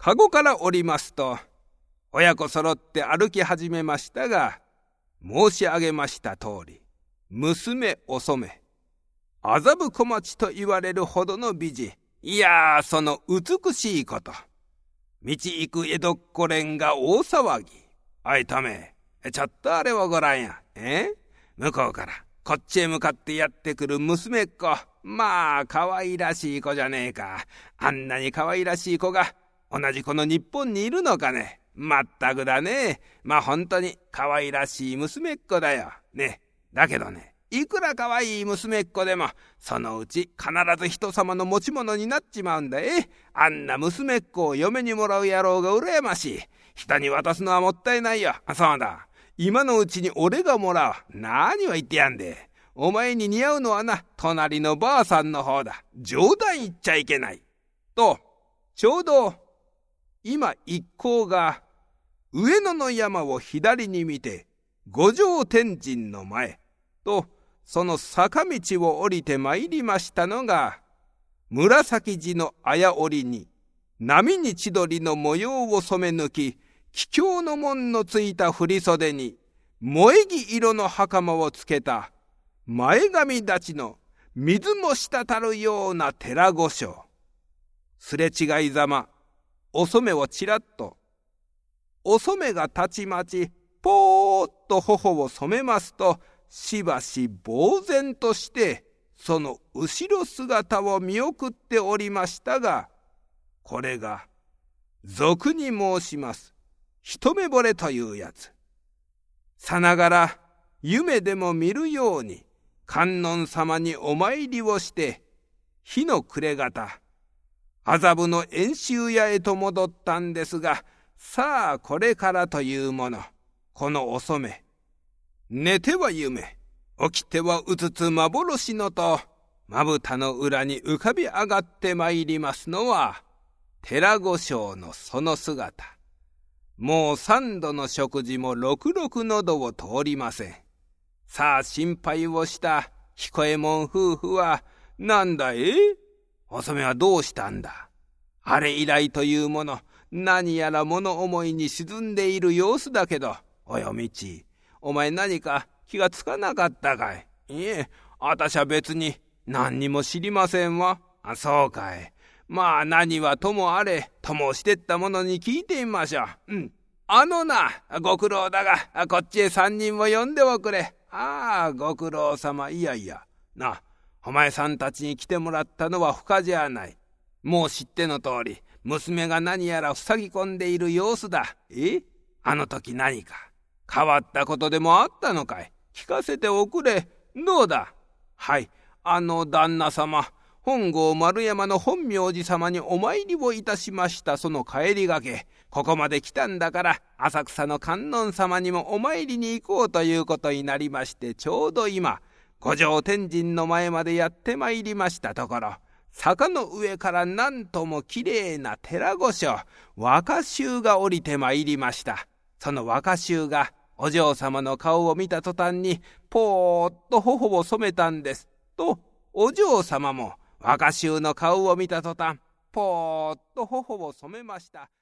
籠から降りますと、親子そろって歩き始めましたが、申し上げました通り、娘お染、麻布小町と言われるほどの美人。いやー、その美しいこと。道行く江戸っ子連が大騒ぎ。おいとめ、ちょっとあれをごらんや。向こうからこっちへ向かってやってくる娘っ子。まあ可愛らしい子じゃねえか。あんなに可愛らしい子が同じこの日本にいるのかね。まったくだね。まあ本当に可愛らしい娘っ子だよね。だけどね、いくら可愛い娘っ子でもそのうち必ず人様の持ち物になっちまうんだ。あんな娘っ子を嫁にもらう野郎が羨ましい。人に渡すのはもったいないよ。そうだ、今のうちに俺がもらう。何を言ってやんで。お前に似合うのはな、隣のばあさんの方だ。冗談言っちゃいけない。と、ちょうど今一行が上野の山を左に見て五条天神の前とその坂道を降りてまいりましたのが、紫地の綾織に波に千鳥の模様を染め抜き、桔梗の紋のついた振袖に萌木色の袴をつけた前髪立ちの水も滴るような寺御所。すれ違いざまお染をちらっと、お染がたちまちぽーっと頬を染めますと、しばし呆然としてその後ろ姿を見送っておりましたが、これが俗に申します一目惚れというやつ。さながら夢でも見るように観音様にお参りをして、日の暮れ方麻布の遠州屋へと戻ったんですが、さあこれからというもの、このお染、寝ては夢、起きてはうつつ幻のと、まぶたの裏に浮かび上がってまいりますのは、寺御所のその姿。もう3度の食事もろくろく喉を通りません。さあ心配をした彦右衛門夫婦は、なんだお染はどうしたんだ。あれ以来というもの、何やら物思いに沈んでいる様子だけど、おいおみち、お前何か気がつかなかったかい。いえ、あたしは別に何にも知りませんわ。そうかい。まあ何はともあれ、ともしてったものに聞いてみましょう。ご苦労だが、こっちへ3人を呼んでおくれ。ご苦労様。いやいや、お前さんたちに来てもらったのは深じゃない。もう知っての通り、娘が何やら塞ぎ込んでいる様子だ。あの時何か変わったことでもあったのかい。聞かせておくれ。どうだ。はい、旦那様、本郷丸山の本明寺様にお参りをいたしました。その帰りがけ、ここまで来たんだから、浅草の観音様にもお参りに行こうということになりまして、ちょうど今五条天神の前までやってまいりましたところ、坂の上からなんともきれいな寺御所、若衆が降りてまいりました。その若衆がお嬢様の顔を見た途端にぽーっと頬を染めたんです。とお嬢様も若衆の顔を見た途端ぽーっと頬を染めました。